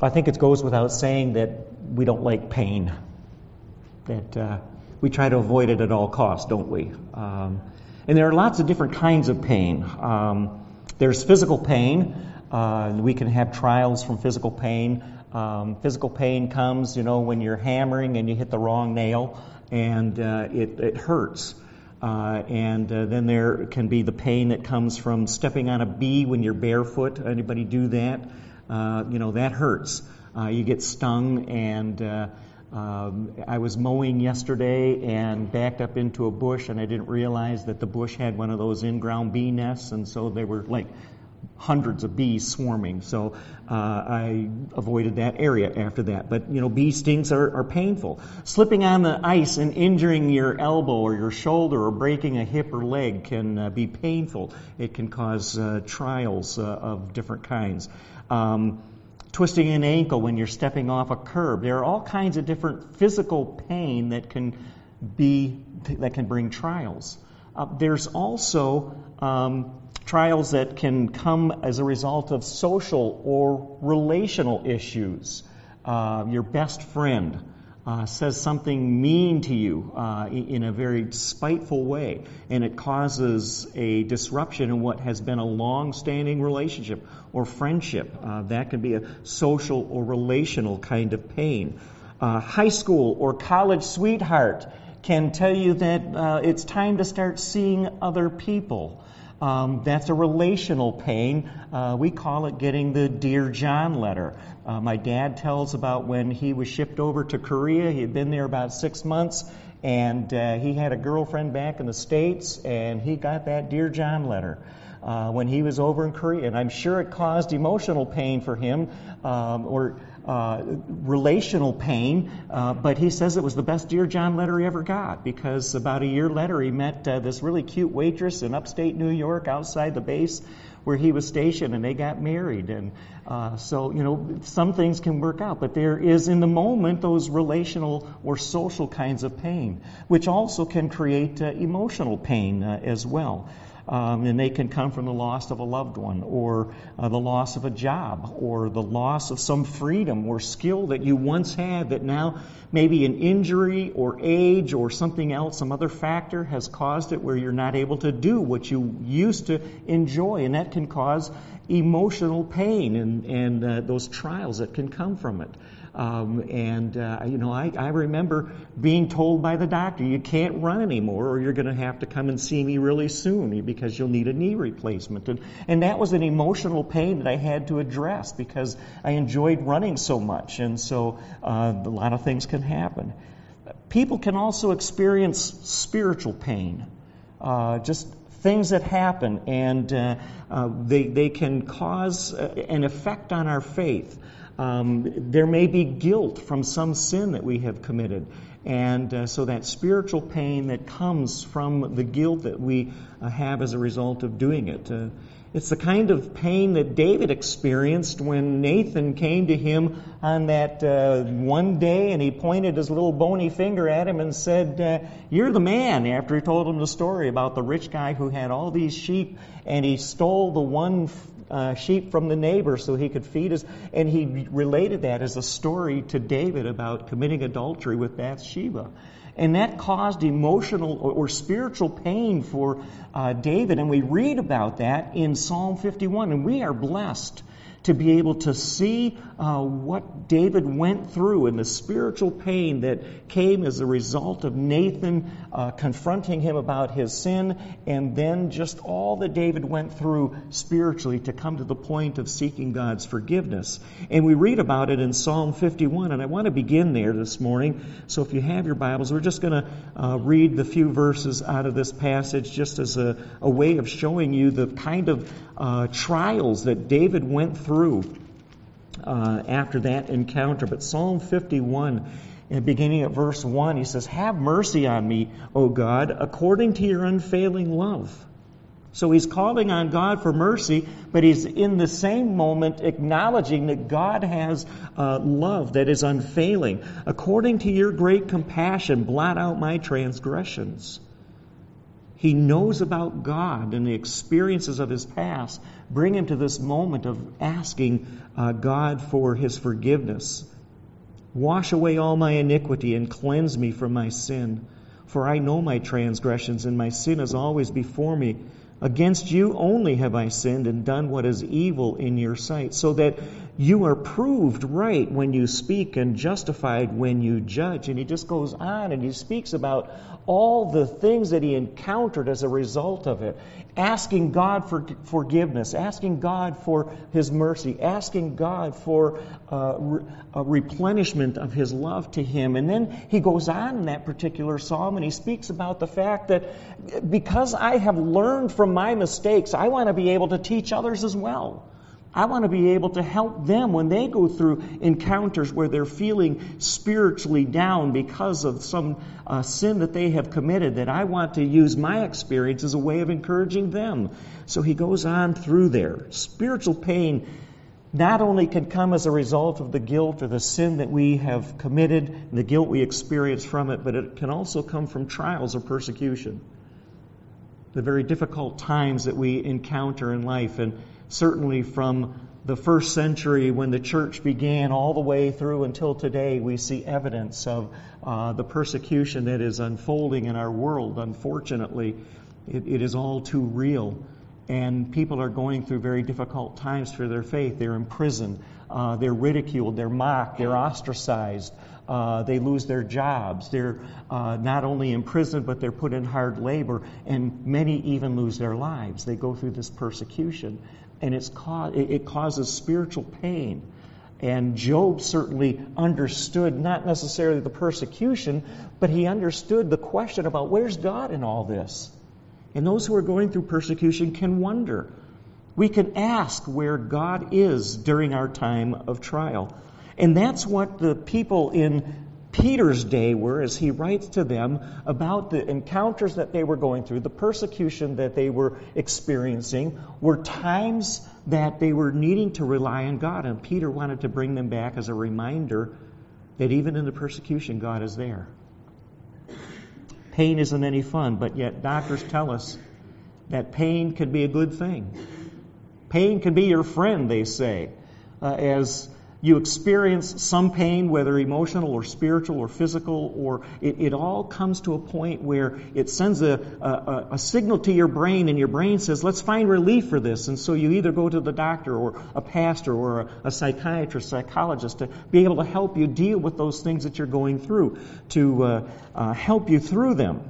I think it goes without saying that we don't like pain, that we try to avoid it at all costs, don't we? And there are lots of different kinds of pain. There's physical pain. We can have trials from physical pain. Physical pain comes, when you're hammering and you hit the wrong nail, and it hurts. And then there can be the pain that comes from stepping on a bee when you're barefoot. Anybody do that? That hurts. You get stung, and I was mowing yesterday and backed up into a bush, and I didn't realize that the bush had one of those in-ground bee nests, and so they were like hundreds of bees swarming. So I avoided that area after that. But, bee stings are painful. Slipping on the ice and injuring your elbow or your shoulder or breaking a hip or leg can be painful. It can cause trials of different kinds. Twisting an ankle when you're stepping off a curb. There are all kinds of different physical pain that can bring trials. There's also trials that can come as a result of social or relational issues. Your best friend says something mean to you in a very spiteful way, and it causes a disruption in what has been a long-standing relationship or friendship. That can be a social or relational kind of pain. High school or college sweetheart can tell you that it's time to start seeing other people. That's a relational pain. We call it getting the Dear John letter. My dad tells about when he was shipped over to Korea. He had been there about 6 months, and he had a girlfriend back in the States, and he got that Dear John letter when he was over in Korea. And I'm sure it caused emotional pain for him, or relational pain, but he says it was the best Dear John letter he ever got, because about a year later he met this really cute waitress in upstate New York outside the base where he was stationed, and they got married. And so, some things can work out, but there is in the moment those relational or social kinds of pain, which also can create emotional pain as well. And they can come from the loss of a loved one, or the loss of a job, or the loss of some freedom or skill that you once had that now maybe an injury or age or something else, some other factor has caused it where you're not able to do what you used to enjoy. And that can cause emotional pain and those trials that can come from it. I remember being told by the doctor, you can't run anymore, or you're going to have to come and see me really soon because you'll need a knee replacement. And that was an emotional pain that I had to address because I enjoyed running so much. And so a lot of things can happen. People can also experience spiritual pain, just things that happen, and they can cause an effect on our faith. There may be guilt from some sin that we have committed. And so that spiritual pain that comes from the guilt that we have as a result of doing it. It's the kind of pain that David experienced when Nathan came to him on that one day, and he pointed his little bony finger at him and said, you're the man, after he told him the story about the rich guy who had all these sheep, and he stole the one sheep from the neighbor so he could feed us. And he related that as a story to David about committing adultery with Bathsheba. And that caused emotional or spiritual pain for David. And we read about that in Psalm 51. And we are blessed to be able to see what David went through and the spiritual pain that came as a result of Nathan confronting him about his sin, and then just all that David went through spiritually to come to the point of seeking God's forgiveness. And we read about it in Psalm 51, and I want to begin there this morning. So if you have your Bibles, we're just going to read the few verses out of this passage just as a way of showing you the kind of trials that David went through after that encounter. But Psalm 51, beginning at verse 1, he says, have mercy on me, O God, according to your unfailing love. So he's calling on God for mercy, but he's in the same moment acknowledging that God has love that is unfailing. According to your great compassion, blot out my transgressions. he knows about God and the experiences of his past bring him to this moment of asking God for his forgiveness. Wash away all my iniquity and cleanse me from my sin. For I know my transgressions, and my sin is always before me. Against you only have I sinned and done what is evil in your sight, so that you are proved right when you speak and justified when you judge. And he just goes on and he speaks about all the things that he encountered as a result of it. Asking God for forgiveness, asking God for his mercy, asking God for a replenishment of his love to him. And then he goes on in that particular psalm and he speaks about the fact that because I have learned from my mistakes, I want to be able to teach others as well. I want to be able to help them when they go through encounters where they're feeling spiritually down because of some sin that they have committed, that I want to use my experience as a way of encouraging them. So he goes on through there. Spiritual pain not only can come as a result of the guilt or the sin that we have committed, and the guilt we experience from it, but it can also come from trials or persecution. The very difficult times that we encounter in life, and certainly from the first century when the church began all the way through until today, we see evidence of the persecution that is unfolding in our world. Unfortunately, it is all too real. And people are going through very difficult times for their faith. They're imprisoned, they're ridiculed, they're mocked, they're ostracized, they lose their jobs. They're not only imprisoned, but they're put in hard labor, and many even lose their lives. They go through this persecution. And it causes spiritual pain. And Job certainly understood not necessarily the persecution, but he understood the question about where's God in all this? And those who are going through persecution can wonder. We can ask where God is during our time of trial. And that's what the people in Peter's day were, as he writes to them about the encounters that they were going through, the persecution that they were experiencing, were times that they were needing to rely on God. And Peter wanted to bring them back as a reminder that even in the persecution, God is there. Pain isn't any fun, but yet doctors tell us that pain can be a good thing. Pain can be your friend, they say, as you experience some pain, whether emotional or spiritual or physical, or it all comes to a point where it sends a signal to your brain, and your brain says, let's find relief for this. And so you either go to the doctor or a pastor or a psychiatrist, psychologist to be able to help you deal with those things that you're going through, to help you through them.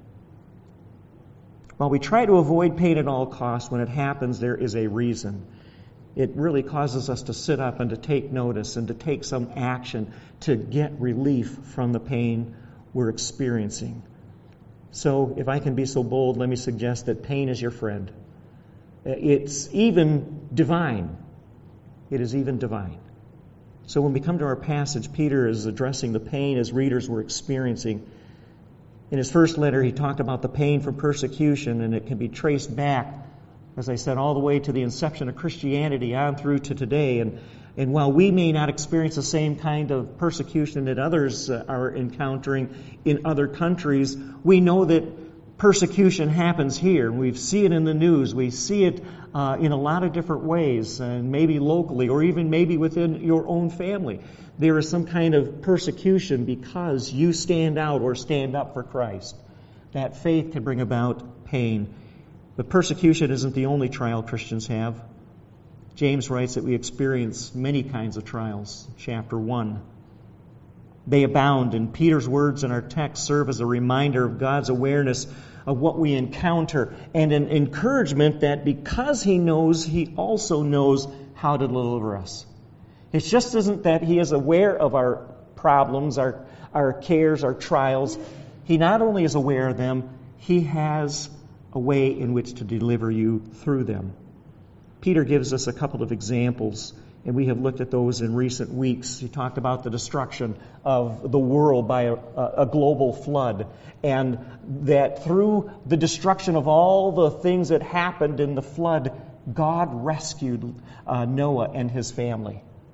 While we try to avoid pain at all costs, when it happens, there is a reason. It really causes us to sit up and to take notice and to take some action to get relief from the pain we're experiencing. So, if I can be so bold, let me suggest that pain is your friend. It's even divine. It is even divine. So when we come to our passage, Peter is addressing the pain his readers were experiencing. In his first letter, he talked about the pain from persecution, and it can be traced back, as I said, all the way to the inception of Christianity on through to today. And while we may not experience the same kind of persecution that others are encountering in other countries, we know that persecution happens here. We see it in the news. We see it in a lot of different ways, and maybe locally or even maybe within your own family. There is some kind of persecution because you stand out or stand up for Christ. That faith can bring about pain. But persecution isn't the only trial Christians have. James writes that we experience many kinds of trials. Chapter 1. They abound, and Peter's words in our text serve as a reminder of God's awareness of what we encounter and an encouragement that because He knows, He also knows how to deliver us. It just isn't that He is aware of our problems, our cares, our trials. He not only is aware of them, He has a way in which to deliver you through them. Peter gives us a couple of examples, and we have looked at those in recent weeks. He talked about the destruction of the world by a global flood, and that through the destruction of all the things that happened in the flood, God rescued Noah and his family.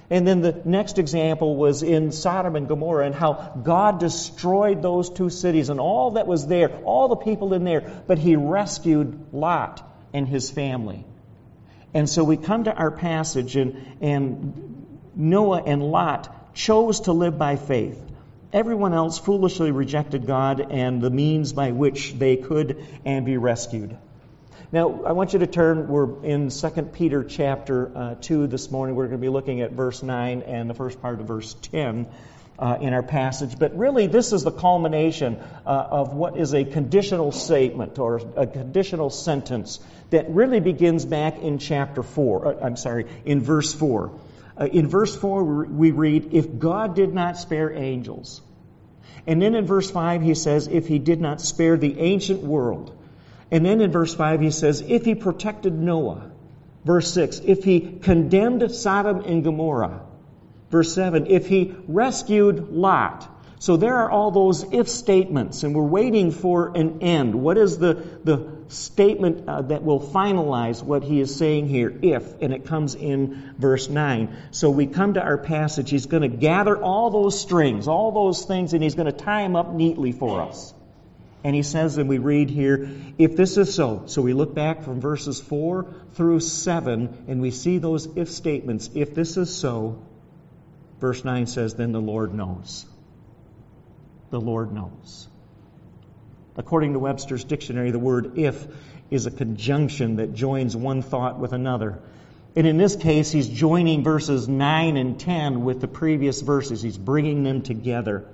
And then the next example was in Sodom and Gomorrah, and how God destroyed those two cities and all that was there, all the people in there, but He rescued Lot and his family. And so we come to our passage, and Noah and Lot chose to live by faith. Everyone else foolishly rejected God and the means by which they could and be rescued. Now, I want you to turn, we're in 2 Peter chapter 2 this morning. We're going to be looking at verse 9 and the first part of verse 10 in our passage. But really, this is the culmination of what is a conditional statement or a conditional sentence that really begins back in chapter 4. In verse 4. In verse 4, we read, if God did not spare angels. And then in verse 5, he says, if He did not spare the ancient world. And then in verse 5 he says, if He protected Noah. Verse 6, if He condemned Sodom and Gomorrah. Verse 7, if He rescued Lot. So there are all those if statements, and we're waiting for an end. What is the statement that will finalize what he is saying here? If, and it comes in verse 9. So we come to our passage. He's going to gather all those strings, all those things, and He's going to tie them up neatly for us. And he says, and we read here, if this is so. So we look back from verses 4 through 7, and we see those if statements. If this is so, verse 9 says, then the Lord knows. The Lord knows. According to Webster's dictionary, the word if is a conjunction that joins one thought with another. And in this case, he's joining verses 9 and 10 with the previous verses. He's bringing them together.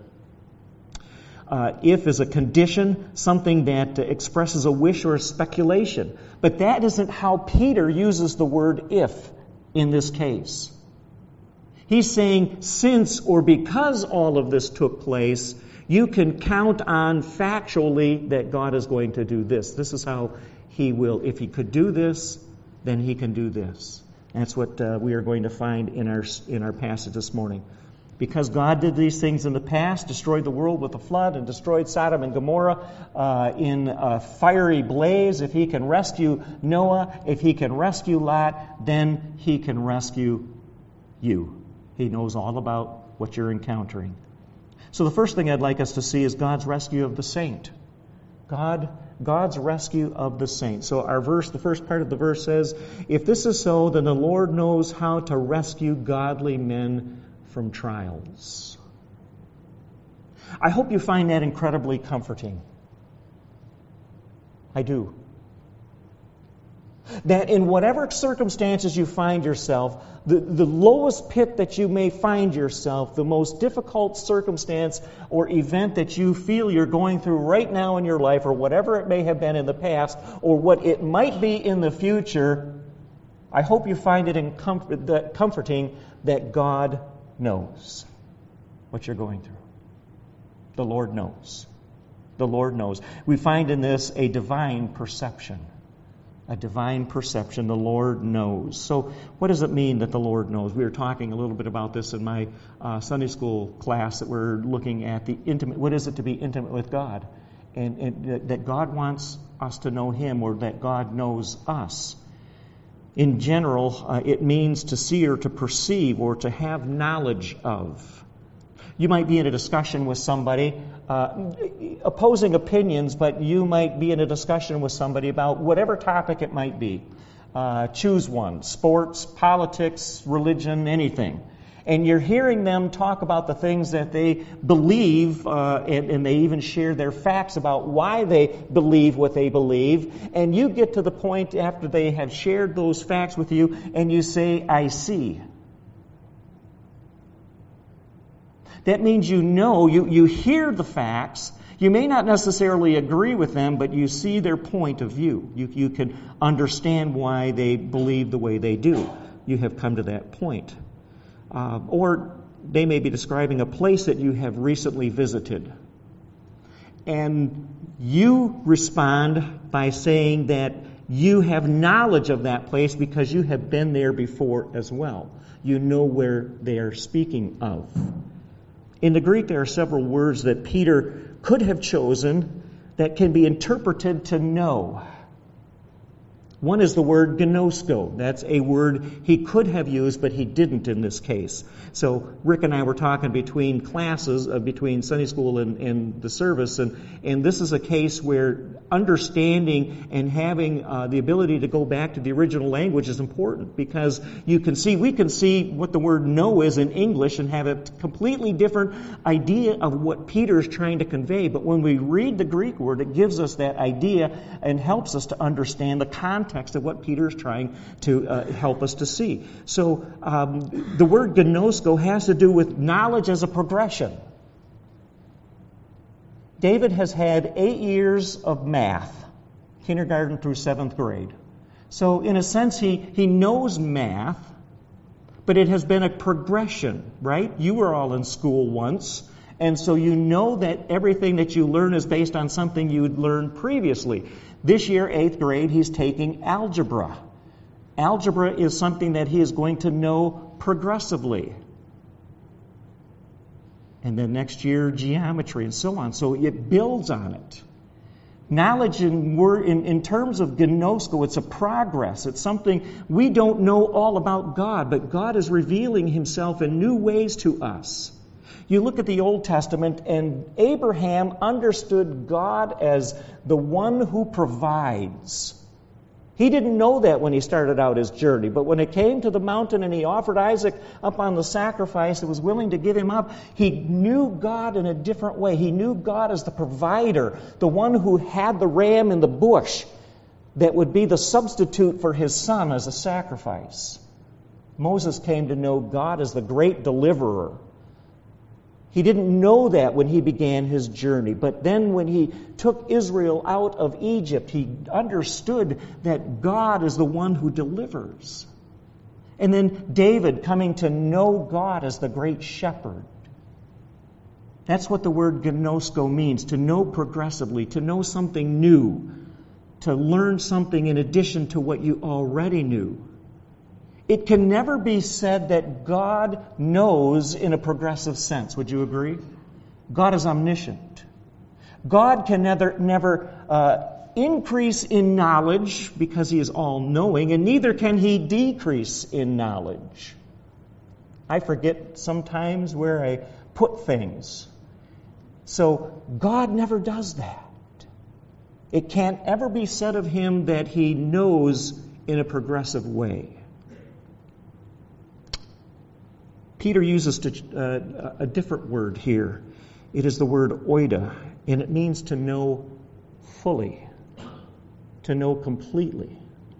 If is a condition, something that expresses a wish or a speculation. But that isn't how Peter uses the word if in this case. He's saying since or because all of this took place, you can count on factually that God is going to do this. This is how He will. If He could do this, then He can do this. That's what we are going to find in our passage this morning. Because God did these things in the past, destroyed the world with a flood, and destroyed Sodom and Gomorrah in a fiery blaze. If He can rescue Noah, if He can rescue Lot, then He can rescue you. He knows all about what you're encountering. So the first thing I'd like us to see is God's rescue of the saint. God's rescue of the saint. So our verse, the first part of the verse says, if this is so, then the Lord knows how to rescue godly men from trials. I hope you find that incredibly comforting. I do. That in whatever circumstances you find yourself, the lowest pit that you may find yourself, the most difficult circumstance or event that you feel you're going through right now in your life, or whatever it may have been in the past, or what it might be in the future, I hope you find it comforting that God knows what you're going through. The Lord knows. The Lord knows. We find in this a divine perception. A divine perception. The Lord knows. So what does it mean that the Lord knows? We were talking a little bit about this in my Sunday school class, that we're looking at the intimate. What is it to be intimate with God? And that God wants us to know Him, or that God knows us. In general, it means to see or to perceive or to have knowledge of. You might be in a discussion with somebody, opposing opinions, but you might be in a discussion with somebody about whatever topic it might be. Choose one: sports, politics, religion, anything. And you're hearing them talk about the things that they believe, and they even share their facts about why they believe what they believe. And you get to the point after they have shared those facts with you, and you say, I see. That means you know, you hear the facts. You may not necessarily agree with them, but you see their point of view. You can understand why they believe the way they do. You have come to that point. Or they may be describing a place that you have recently visited. And you respond by saying that you have knowledge of that place because you have been there before as well. You know where they are speaking of. In the Greek, there are several words that Peter could have chosen that can be interpreted to know. One is the word gnosko. That's a word he could have used, but he didn't in this case. So Rick and I were talking between classes, between Sunday school and the service, and this is a case where understanding and having the ability to go back to the original language is important, because we can see what the word know is in English and have a completely different idea of what Peter is trying to convey. But when we read the Greek word, it gives us that idea and helps us to understand the context of what Peter is trying to help us to see. So the word gnosko has to do with knowledge as a progression. David has had 8 years of math, kindergarten through 7th grade. So in a sense, he knows math, but it has been a progression, right? You were all in school once, and so you know that everything that you learn is based on something you'd learned previously. This year, 8th grade, he's taking algebra. Algebra is something that he is going to know progressively. And then next year, geometry and so on. So it builds on it. Knowledge in terms of gnosko, it's a progress. It's something we don't know all about God, but God is revealing himself in new ways to us. You look at the Old Testament, and Abraham understood God as the one who provides. He didn't know that when he started out his journey, but when it came to the mountain and he offered Isaac up on the sacrifice and was willing to give him up, he knew God in a different way. He knew God as the provider, the one who had the ram in the bush that would be the substitute for his son as a sacrifice. Moses came to know God as the great deliverer. He didn't know that when he began his journey, but then when he took Israel out of Egypt, he understood that God is the one who delivers. And then David coming to know God as the great shepherd. That's what the word gnosko means, to know progressively, to know something new, to learn something in addition to what you already knew. It can never be said that God knows in a progressive sense. Would you agree? God is omniscient. God can never increase in knowledge because he is all-knowing, and neither can he decrease in knowledge. I forget sometimes where I put things. So God never does that. It can't ever be said of him that he knows in a progressive way. Peter uses a different word here. It is the word oida, and it means to know fully, to know completely.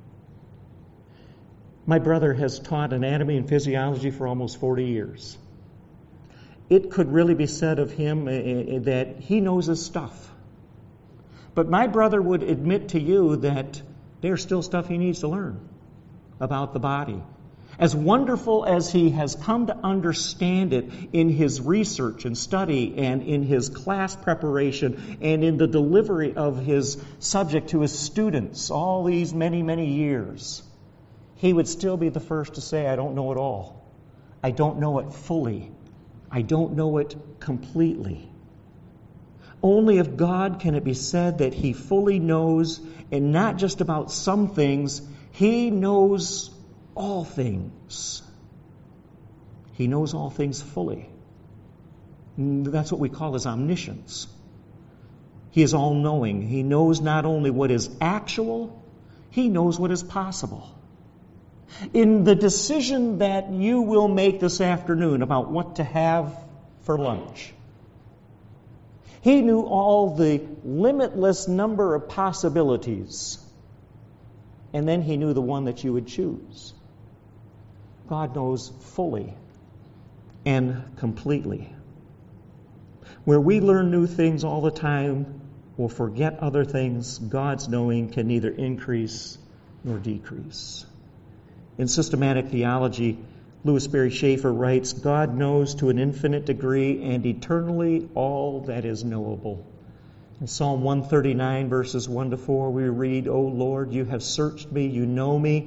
My brother has taught anatomy and physiology for almost 40 years. It could really be said of him that he knows his stuff. But my brother would admit to you that there's still stuff he needs to learn about the body. As wonderful as he has come to understand it in his research and study and in his class preparation and in the delivery of his subject to his students all these many, many years, he would still be the first to say, I don't know it all. I don't know it fully. I don't know it completely. Only of God can it be said that he fully knows, and not just about some things, he knows all things. He knows all things fully. That's what we call his omniscience. He is all-knowing. He knows not only what is actual, he knows what is possible. In the decision that you will make this afternoon about what to have for lunch, he knew all the limitless number of possibilities, and then he knew the one that you would choose. God knows fully and completely. Where we learn new things all the time or forget other things, God's knowing can neither increase nor decrease. In systematic theology, Louis Berry Schaeffer writes, God knows to an infinite degree and eternally all that is knowable. In Psalm 139, verses 1 to 4, we read, O Lord, you have searched me, you know me.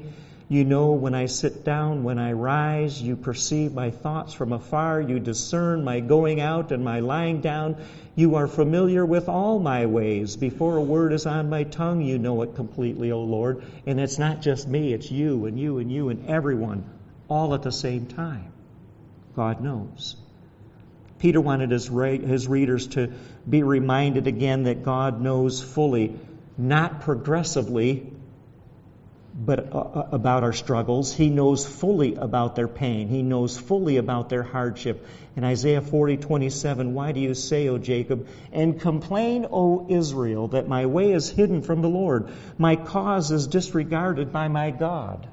You know when I sit down, when I rise. You perceive my thoughts from afar. You discern my going out and my lying down. You are familiar with all my ways. Before a word is on my tongue, you know it completely, O Lord. And it's not just me, it's you and you and you and everyone, all at the same time. God knows. Peter wanted his readers to be reminded again that God knows fully, not progressively, but about our struggles. He knows fully about their pain. He knows fully about their hardship. In Isaiah 40:27, why do you say, O Jacob, and complain, O Israel, that my way is hidden from the Lord, my cause is disregarded by my God?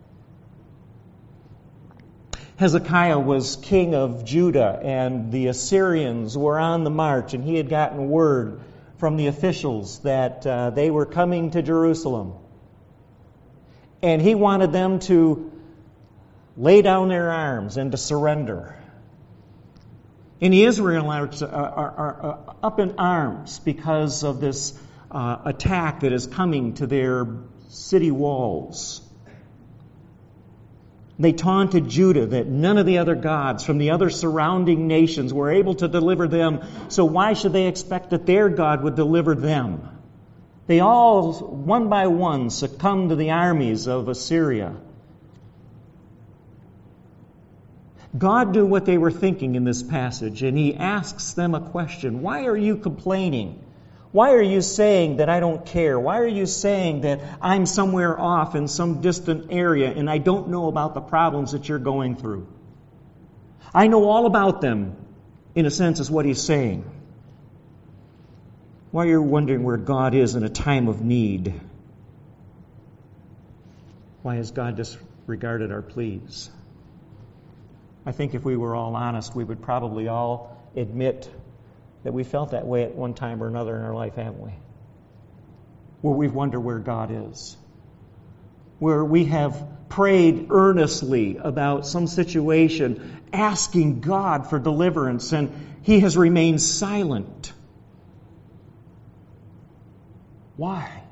Hezekiah was king of Judah, and the Assyrians were on the march, and he had gotten word from the officials that they were coming to Jerusalem. And he wanted them to lay down their arms and to surrender. And the Israelites are up in arms because of this attack that is coming to their city walls. They taunted Judah that none of the other gods from the other surrounding nations were able to deliver them, so why should they expect that their God would deliver them? They all, one by one, succumbed to the armies of Assyria. God knew what they were thinking in this passage, and He asks them a question. Why are you complaining? Why are you saying that I don't care? Why are you saying that I'm somewhere off in some distant area and I don't know about the problems that you're going through? I know all about them, in a sense, is what He's saying. Why are you wondering where God is in a time of need? Why has God disregarded our pleas? I think if we were all honest, we would probably all admit that we felt that way at one time or another in our life, haven't we? Where we've wondered where God is. Where we have prayed earnestly about some situation, asking God for deliverance, and He has remained silent. Why?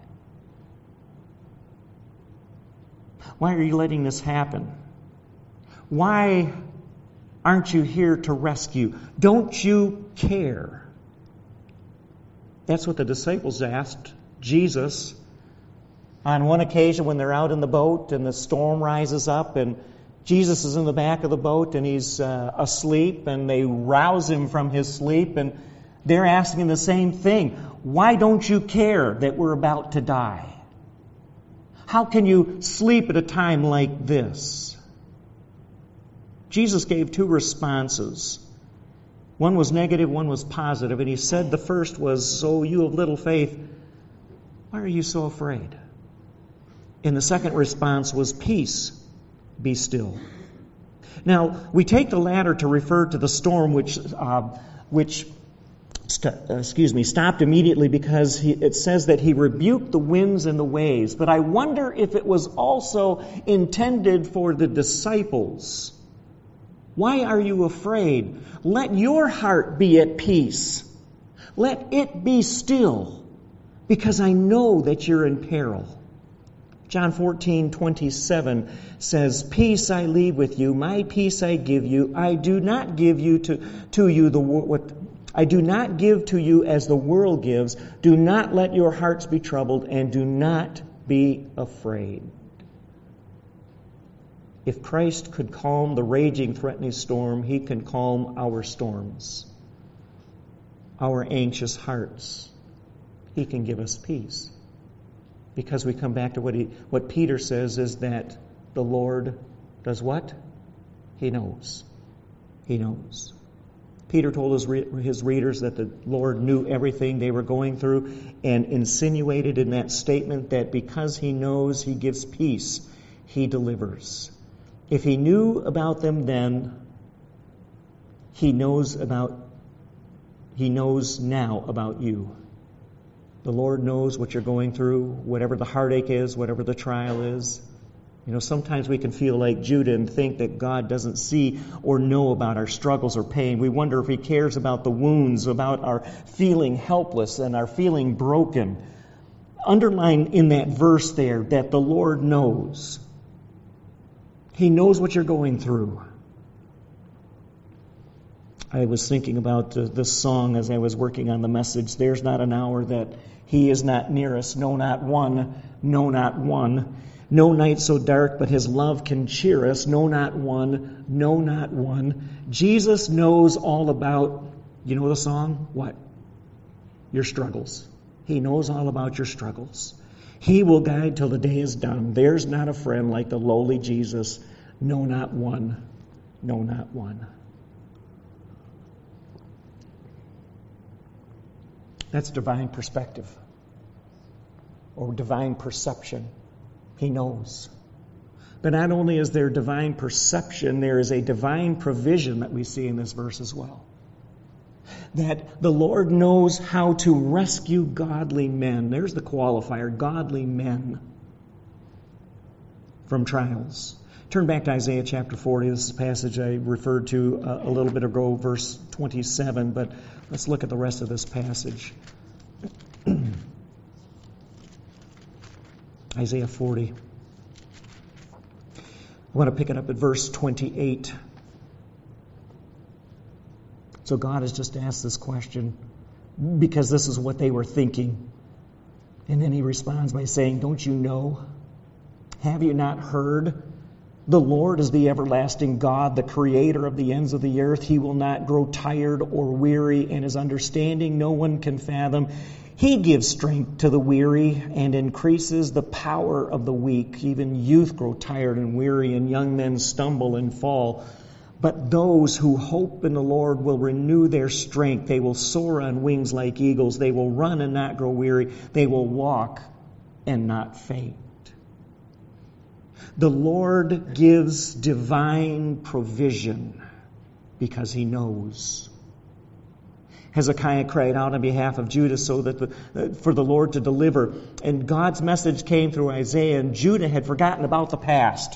Why are you letting this happen? Why aren't you here to rescue? Don't you care? That's what the disciples asked Jesus on one occasion when they're out in the boat and the storm rises up and Jesus is in the back of the boat and he's asleep, and they rouse him from his sleep, and they're asking the same thing. Why don't you care that we're about to die? How can you sleep at a time like this? Jesus gave two responses. One was negative, one was positive. And He said the first was, "Oh, you of little faith, why are you so afraid?" And the second response was, "Peace, be still." Now, we take the latter to refer to the storm which stopped immediately because it says that He rebuked the winds and the waves. But I wonder if it was also intended for the disciples. Why are you afraid? Let your heart be at peace. Let it be still, because I know that you're in peril. John 14:27 says, "Peace I leave with you, my peace I give you. I do not give you to you what I do not give to you as the world gives. Do not let your hearts be troubled, and do not be afraid." If Christ could calm the raging, threatening storm, He can calm our storms, our anxious hearts. He can give us peace. Because we come back to what Peter says is that the Lord does what? He knows. He knows. Peter told his readers that the Lord knew everything they were going through, and insinuated in that statement that because He knows, He gives peace. He delivers. If He knew about them then, He knows now about you. The Lord knows what you're going through, whatever the heartache is, whatever the trial is. You know, sometimes we can feel like Judah and think that God doesn't see or know about our struggles or pain. We wonder if He cares about the wounds, about our feeling helpless and our feeling broken. Underline in that verse there that the Lord knows. He knows what you're going through. I was thinking about this song as I was working on the message. There's not an hour that He is not near us. No, not one. No, not one. No night so dark, but His love can cheer us. No, not one. No, not one. Jesus knows all about, you know the song? What? Your struggles. He knows all about your struggles. He will guide till the day is done. There's not a friend like the lowly Jesus. No, not one. No, not one. That's divine perspective or divine perception. He knows. But not only is there divine perception, there is a divine provision that we see in this verse as well. That the Lord knows how to rescue godly men. There's the qualifier, godly men, from trials. Turn back to Isaiah chapter 40. This is a passage I referred to a little bit ago, verse 27, but let's look at the rest of this passage. Isaiah 40. I want to pick it up at verse 28. So God has just asked this question because this is what they were thinking. And then He responds by saying, don't you know? Have you not heard? The Lord is the everlasting God, the creator of the ends of the earth. He will not grow tired or weary, and His understanding no one can fathom. He gives strength to the weary and increases the power of the weak. Even youth grow tired and weary, and young men stumble and fall. But those who hope in the Lord will renew their strength. They will soar on wings like eagles. They will run and not grow weary. They will walk and not faint. The Lord gives divine provision because He knows. Hezekiah cried out on behalf of Judah so that for the Lord to deliver. And God's message came through Isaiah, and Judah had forgotten about the past.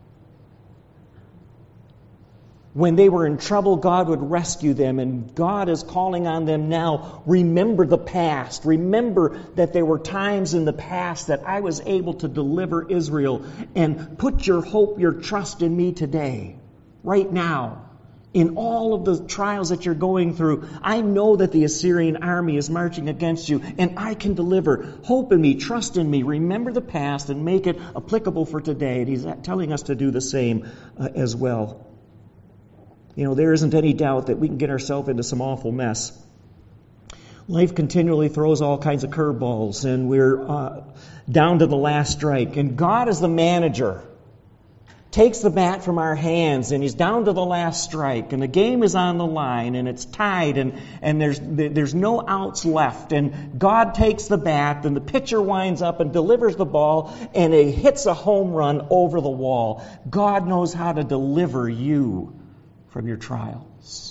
When they were in trouble, God would rescue them, and God is calling on them now. Remember the past. Remember that there were times in the past that I was able to deliver Israel, and put your hope, your trust in me today, right now. In all of the trials that you're going through, I know that the Assyrian army is marching against you, and I can deliver. Hope in me, trust in me, remember the past, and make it applicable for today. And He's telling us to do the same as well. You know, there isn't any doubt that we can get ourselves into some awful mess. Life continually throws all kinds of curveballs, and we're down to the last strike. And God is the manager. Takes the bat from our hands, and He's down to the last strike, and the game is on the line, and it's tied, and there's no outs left. And God takes the bat, and the pitcher winds up and delivers the ball, and it hits a home run over the wall. God knows how to deliver you from your trials.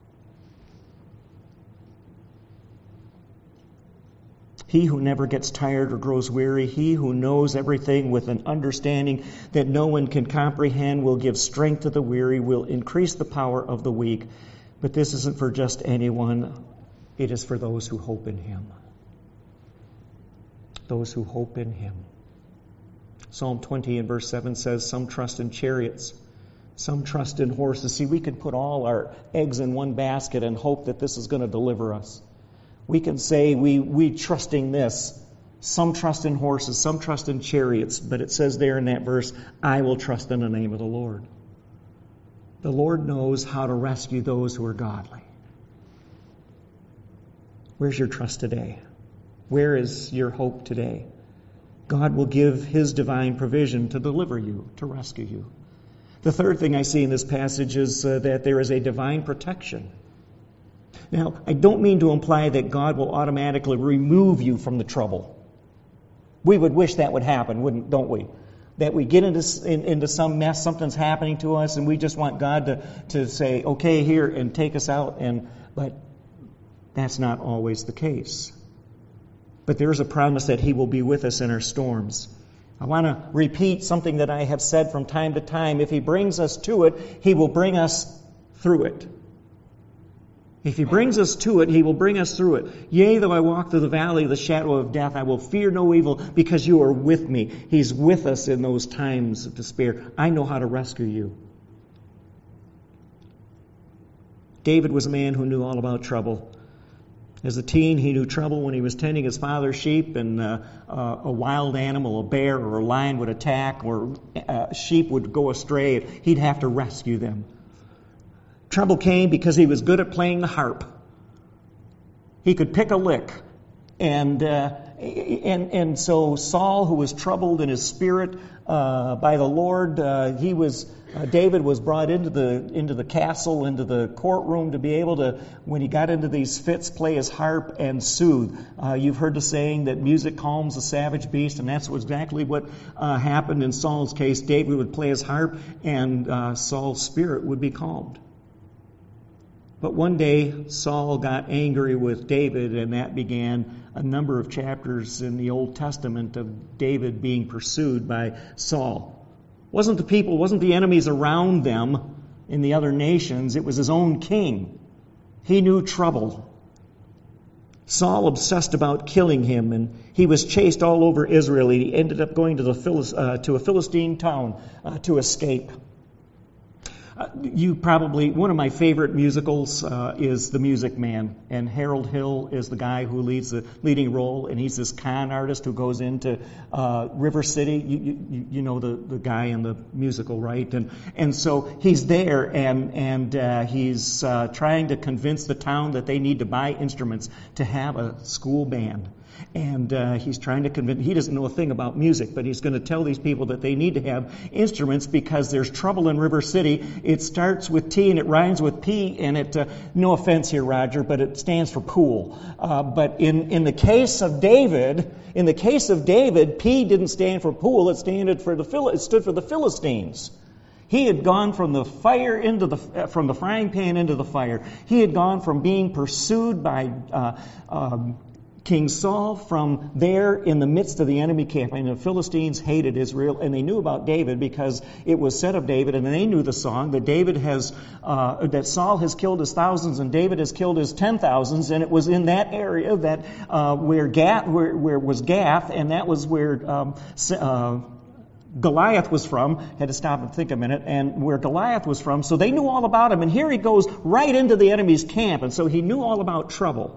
He who never gets tired or grows weary, He who knows everything with an understanding that no one can comprehend, will give strength to the weary, will increase the power of the weak. But this isn't for just anyone. It is for those who hope in Him. Those who hope in Him. Psalm 20 and verse 7 says, some trust in chariots, some trust in horses. See, we can put all our eggs in one basket and hope that this is going to deliver us. We can say we trusting this. Some trust in horses, some trust in chariots, but it says there in that verse, I will trust in the name of the Lord. The Lord knows how to rescue those who are godly. Where's your trust today? Where is your hope today? God will give His divine provision to deliver you, to rescue you. The third thing I see in this passage is that there is a divine protection. Now, I don't mean to imply that God will automatically remove you from the trouble. We would wish that would happen, don't we? That we get into some mess, something's happening to us, and we just want God to say, okay, here, and take us out. But that's not always the case. But there is a promise that He will be with us in our storms. I want to repeat something that I have said from time to time. If He brings us to it, He will bring us through it. If He brings us to it, He will bring us through it. Yea, though I walk through the valley of the shadow of death, I will fear no evil because you are with me. He's with us in those times of despair. I know how to rescue you. David was a man who knew all about trouble. As a teen, he knew trouble when he was tending his father's sheep and a wild animal, a bear or a lion would attack, or sheep would go astray. He'd have to rescue them. Trouble came because he was good at playing the harp. He could pick a lick. And so Saul, who was troubled in his spirit by the Lord, David was brought into the castle, into the courtroom to be able to, when he got into these fits, play his harp and soothe. You've heard the saying that music calms a savage beast, and that's exactly what happened in Saul's case. David would play his harp, and Saul's spirit would be calmed. But one day, Saul got angry with David, and that began a number of chapters in the Old Testament of David being pursued by Saul. Wasn't the enemies around them in the other nations. It was his own king. He knew trouble. Saul obsessed about killing him, and he was chased all over Israel. He ended up going to a Philistine town to escape. One of my favorite musicals is The Music Man, and Harold Hill is the guy who leads the leading role, and he's this con artist who goes into River City. You know the guy in the musical, right? And so he's there, and he's trying to convince the town that they need to buy instruments to have a school band. And he's trying to convince, he doesn't know a thing about music, but he's going to tell these people that they need to have instruments because there's trouble in River City. It starts with T and it rhymes with P, and it, no offense here, Roger, but it stands for pool. But in the case of David, P didn't stand for pool, it stood for the Philistines. He had gone from the fire from the frying pan into the fire. He had gone from being pursued by King Saul from there in the midst of the enemy camp. And the Philistines hated Israel, and they knew about David because it was said of David, and they knew the song that that Saul has killed his thousands and David has killed his 10,000s, and it was in that area that where was Gath, and that was where Goliath was from. Had to stop and think a minute, and where Goliath was from. So they knew all about him, and here he goes right into the enemy's camp, and so he knew all about trouble.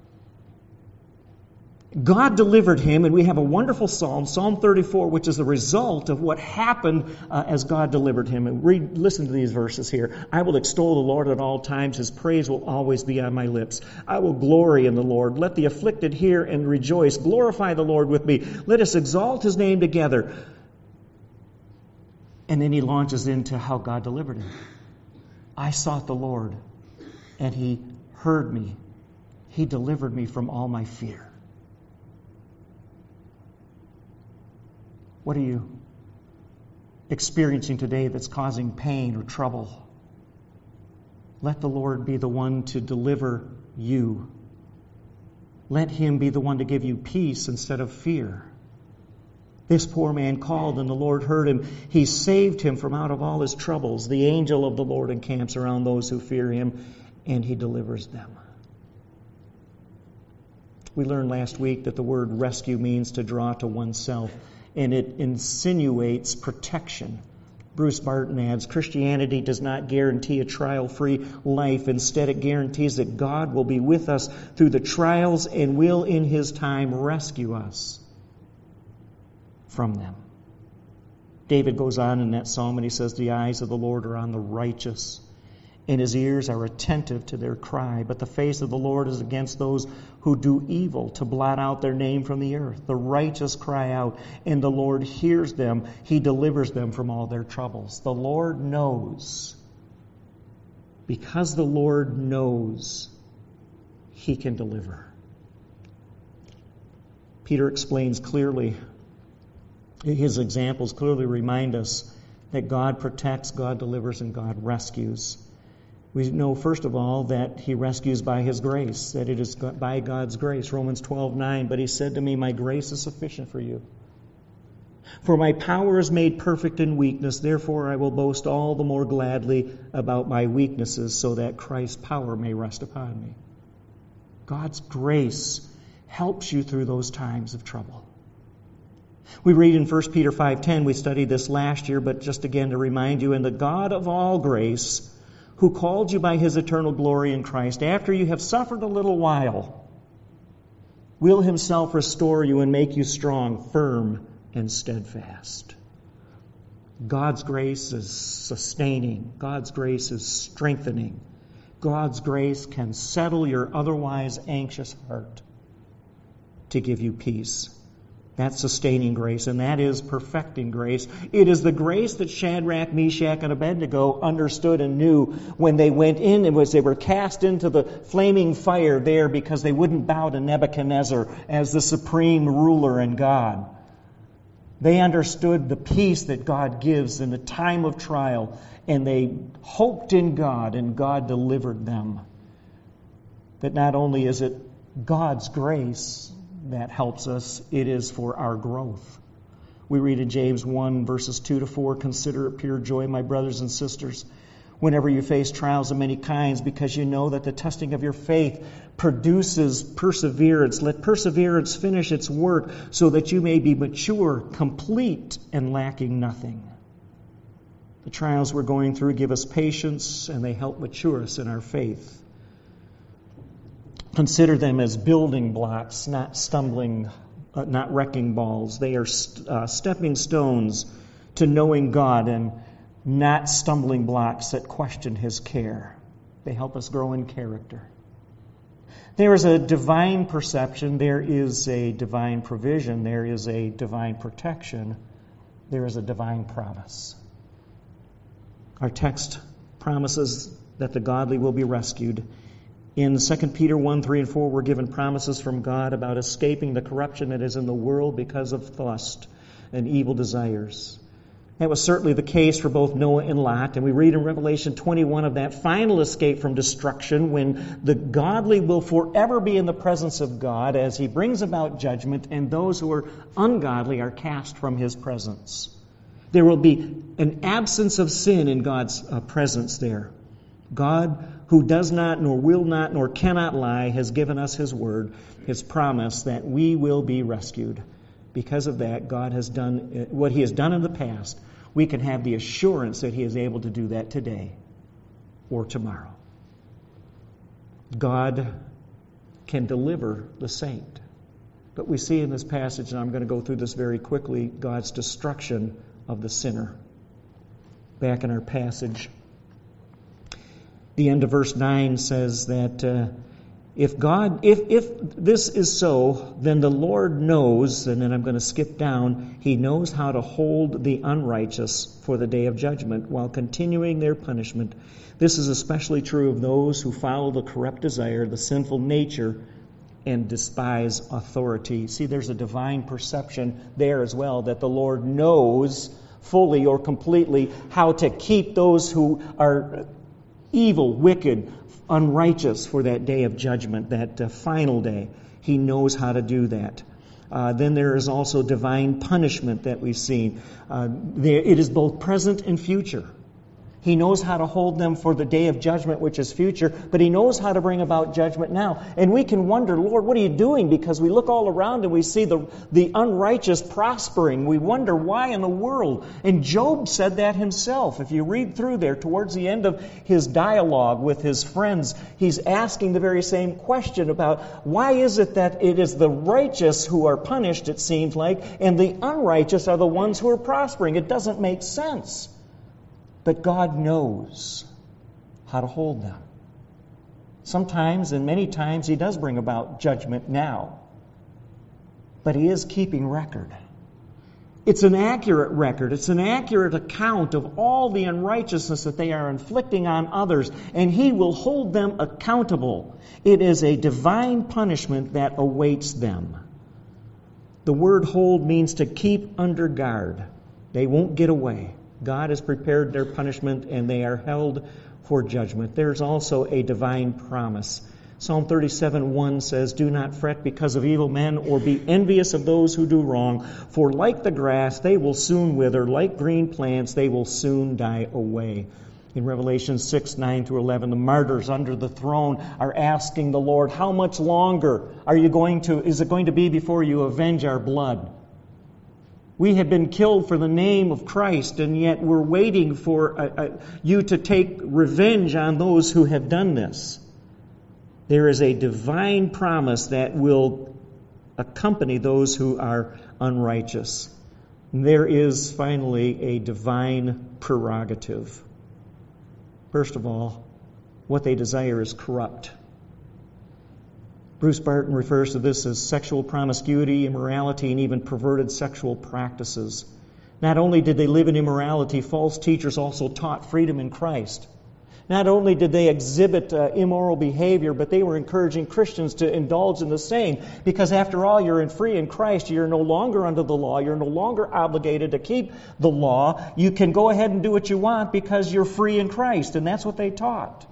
God delivered him, and we have a wonderful psalm, Psalm 34, which is the result of what happened as God delivered him. And listen to these verses here. I will extol the Lord at all times. His praise will always be on my lips. I will glory in the Lord. Let the afflicted hear and rejoice. Glorify the Lord with me. Let us exalt his name together. And then he launches into how God delivered him. I sought the Lord, and he heard me. He delivered me from all my fear. What are you experiencing today that's causing pain or trouble? Let the Lord be the one to deliver you. Let him be the one to give you peace instead of fear. This poor man called, and the Lord heard him. He saved him from out of all his troubles. The angel of the Lord encamps around those who fear him, and he delivers them. We learned last week that the word rescue means to draw to oneself, and it insinuates protection. Bruce Barton adds, Christianity does not guarantee a trial-free life. Instead, it guarantees that God will be with us through the trials and will, in his time, rescue us from them. David goes on in that psalm and he says, the eyes of the Lord are on the righteous, and his ears are attentive to their cry. But the face of the Lord is against those who do evil, to blot out their name from the earth. The righteous cry out, and the Lord hears them. He delivers them from all their troubles. The Lord knows. Because the Lord knows, he can deliver. Peter explains clearly, his examples clearly remind us that God protects, God delivers, and God rescues. We know, first of all, that he rescues by his grace, that it is by God's grace. Romans 12:9, but he said to me, my grace is sufficient for you. For my power is made perfect in weakness, therefore I will boast all the more gladly about my weaknesses, so that Christ's power may rest upon me. God's grace helps you through those times of trouble. We read in 1 Peter 5:10, we studied this last year, but just again to remind you, "And the God of all grace, who called you by his eternal glory in Christ, after you have suffered a little while, will himself restore you and make you strong, firm, and steadfast." God's grace is sustaining. God's grace is strengthening. God's grace can settle your otherwise anxious heart to give you peace. That's sustaining grace, and that is perfecting grace. It is the grace that Shadrach, Meshach, and Abednego understood and knew when they went in and they were cast into the flaming fire there because they wouldn't bow to Nebuchadnezzar as the supreme ruler and God. They understood the peace that God gives in the time of trial, and they hoped in God, and God delivered them. That not only is it God's grace that helps us, it is for our growth. We read in James 1, verses 2 to 4, "Consider it pure joy, my brothers and sisters, whenever you face trials of many kinds, because you know that the testing of your faith produces perseverance. Let perseverance finish its work, so that you may be mature, complete, and lacking nothing." The trials we're going through give us patience, and they help mature us in our faith. Consider them as building blocks, not not wrecking balls. They are stepping stones to knowing God, and not stumbling blocks that question his care. They help us grow in character. There is a divine perception. There is a divine provision. There is a divine protection. There is a divine promise. Our text promises that the godly will be rescued. In 2 Peter 1, 3, and 4, we're given promises from God about escaping the corruption that is in the world because of lust and evil desires. That was certainly the case for both Noah and Lot, and we read in Revelation 21 of that final escape from destruction when the godly will forever be in the presence of God as he brings about judgment, and those who are ungodly are cast from his presence. There will be an absence of sin in God's presence there. God, who does not, nor will not, nor cannot lie, has given us his word, his promise that we will be rescued. Because of that, God has done what he has done in the past. We can have the assurance that he is able to do that today or tomorrow. God can deliver the saint. But we see in this passage, and I'm going to go through this very quickly, God's destruction of the sinner. Back in our passage, the end of verse 9 says that if this is so, then the Lord knows, and then I'm going to skip down, he knows how to hold the unrighteous for the day of judgment while continuing their punishment. This is especially true of those who follow the corrupt desire, the sinful nature, and despise authority. See, there's a divine perception there as well, that the Lord knows fully or completely how to keep those who are evil, wicked, unrighteous for that day of judgment, that final day. He knows how to do that. Then there is also divine punishment that we've seen. It is both present and future. He knows how to hold them for the day of judgment, which is future, but he knows how to bring about judgment now. And we can wonder, Lord, what are you doing? Because we look all around and we see the unrighteous prospering. We wonder why in the world. And Job said that himself. If you read through there, towards the end of his dialogue with his friends, he's asking the very same question about why is it that it is the righteous who are punished, it seems like, and the unrighteous are the ones who are prospering. It doesn't make sense. But God knows how to hold them. Sometimes, and many times, he does bring about judgment now. But he is keeping record. It's an accurate record. It's an accurate account of all the unrighteousness that they are inflicting on others, and he will hold them accountable. It is a divine punishment that awaits them. The word hold means to keep under guard. They won't get away. God has prepared their punishment, and they are held for judgment. There's also a divine promise. Psalm 37:1 says, "Do not fret because of evil men, or be envious of those who do wrong. For like the grass, they will soon wither. Like green plants, they will soon die away." In Revelation 6:9-11, the martyrs under the throne are asking the Lord, "How much longer is it going to be before you avenge our blood? We have been killed for the name of Christ, and yet we're waiting for you to take revenge on those who have done this." There is a divine promise that will accompany those who are unrighteous. There is finally a divine prerogative. First of all, what they desire is corrupt. Bruce Barton refers to this as sexual promiscuity, immorality, and even perverted sexual practices. Not only did they live in immorality, false teachers also taught freedom in Christ. Not only did they exhibit immoral behavior, but they were encouraging Christians to indulge in the same. Because after all, you're free in Christ. You're no longer under the law. You're no longer obligated to keep the law. You can go ahead and do what you want because you're free in Christ. And that's what they taught.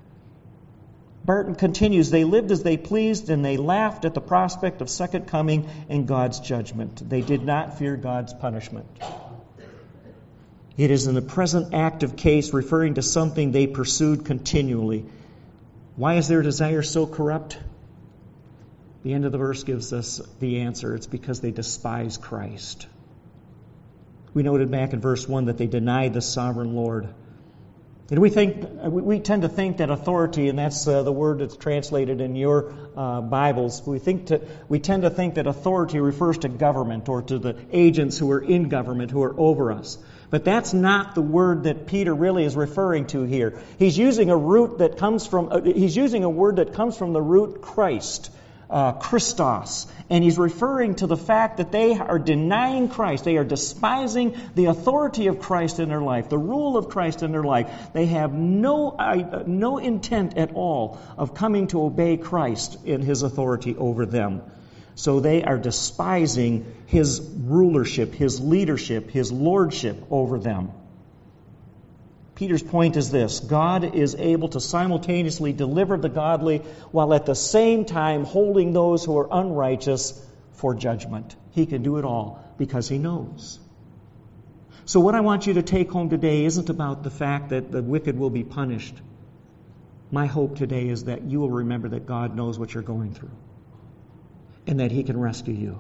Barton continues, "They lived as they pleased, and they laughed at the prospect of second coming and God's judgment. They did not fear God's punishment." It is in the present active case referring to something they pursued continually. Why is their desire so corrupt? The end of the verse gives us the answer. It's because they despise Christ. We noted back in verse 1 that they denied the sovereign Lord. And we tend to think that authority, and that's the word that's translated in your Bibles, we tend to think that authority refers to government or to the agents who are in government, who are over us. But that's not the word that Peter really is referring to here. He's using a word that comes from the root Christ, Christos. And he's referring to the fact that they are denying Christ. They are despising the authority of Christ in their life, the rule of Christ in their life. They have no intent at all of coming to obey Christ in his authority over them. So they are despising his rulership, his leadership, his lordship over them. Peter's point is this: God is able to simultaneously deliver the godly while at the same time holding those who are unrighteous for judgment. He can do it all because he knows. So what I want you to take home today isn't about the fact that the wicked will be punished. My hope today is that you will remember that God knows what you're going through and that he can rescue you.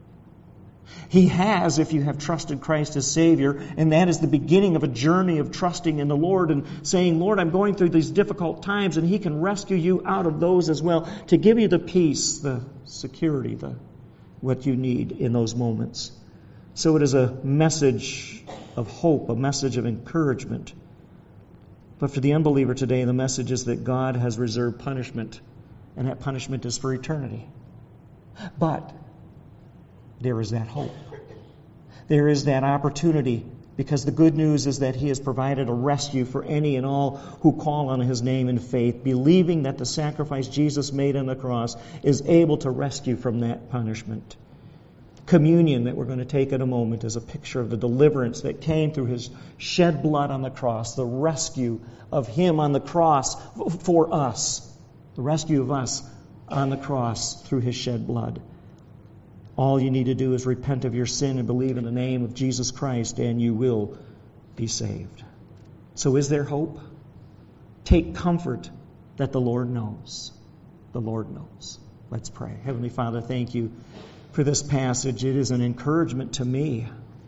He has, if you have trusted Christ as Savior, and that is the beginning of a journey of trusting in the Lord and saying, "Lord, I'm going through these difficult times," and he can rescue you out of those as well to give you the peace, the security, what you need in those moments. So it is a message of hope, a message of encouragement. But for the unbeliever today, the message is that God has reserved punishment, and that punishment is for eternity. But there is that hope. There is that opportunity, because the good news is that he has provided a rescue for any and all who call on his name in faith, believing that the sacrifice Jesus made on the cross is able to rescue from that punishment. Communion that we're going to take in a moment is a picture of the deliverance that came through his shed blood on the cross, the rescue of him on the cross for us, the rescue of us on the cross through his shed blood. All you need to do is repent of your sin and believe in the name of Jesus Christ, and you will be saved. So is there hope? Take comfort that the Lord knows. The Lord knows. Let's pray. Heavenly Father, thank you for this passage. It is an encouragement to me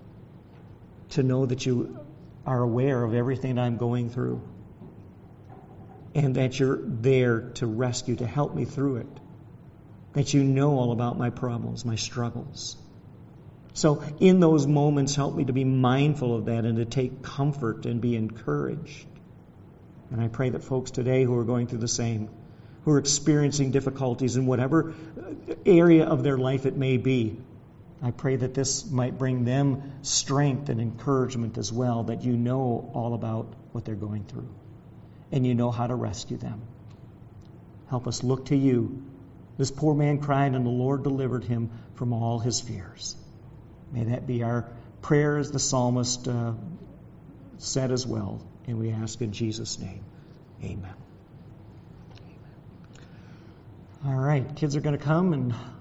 to know that you are aware of everything I'm going through, and that you're there to rescue, to help me through it. That you know all about my problems, my struggles. So in those moments, help me to be mindful of that and to take comfort and be encouraged. And I pray that folks today who are going through the same, who are experiencing difficulties in whatever area of their life it may be, I pray that this might bring them strength and encouragement as well, that you know all about what they're going through and you know how to rescue them. Help us look to you. This poor man cried, and the Lord delivered him from all his fears. May that be our prayer, as the psalmist said as well. And we ask in Jesus' name, amen. All right, kids are going to come and